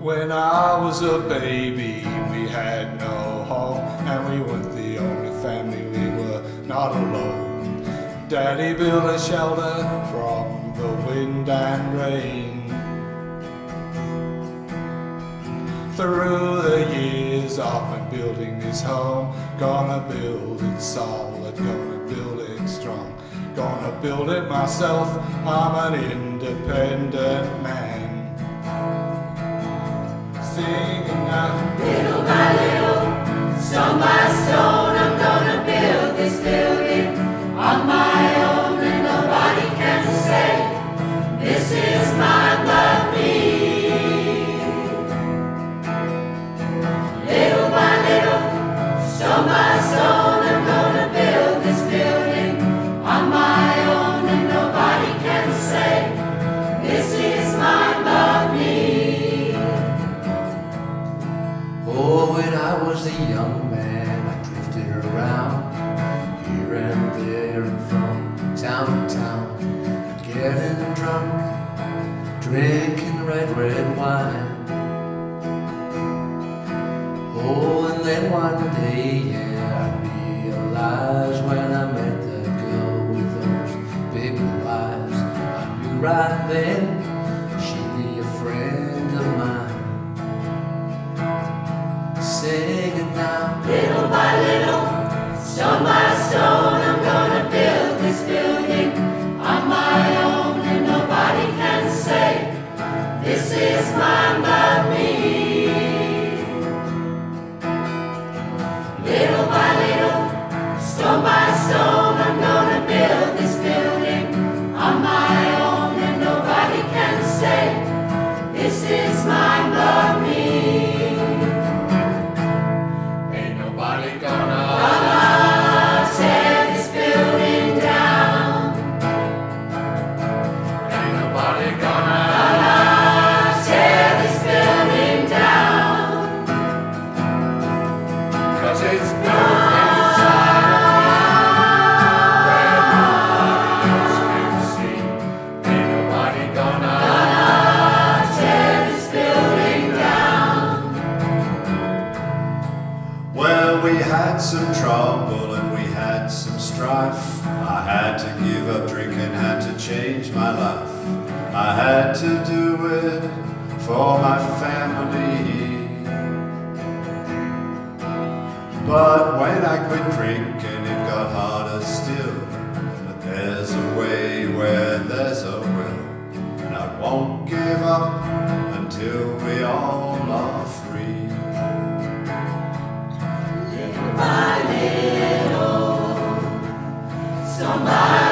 When I was a baby, we had no home, and we weren't the only family, we were not alone. Daddy built a shelter from the wind and rain. Through the years I've been building this home, gonna build it solid, gonna build it strong, gonna build it myself, I'm an independent man. Singing now, little by little, stone by stone, I'm gonna build this building on my own, and nobody can say this is mine but me. Little by little, stone by stone, I'm gonna build this building on my own, and nobody can say this is mine but me. Oh, when I was a young man, I drifted around here and there and from town to town, getting drunk, drinking red wine. Oh, and then one day, yeah, I realized when I met that girl with those big blue eyes, I knew right then she'd be a friend of mine. Singing now, little by little, stone by stone, I'm gonna build this building on my own, and nobody can say this is mine but me. Little by little, stone by stone, I'm gonna build this building on my own, and nobody can say this is mine but me. We had some trouble and we had some strife. I had to give up drinking, had to change my life. I had to do it for my family. But when I quit drinking, it got harder still. But there's a way where there's a will, and I won't give up until we all are free. By little, somebody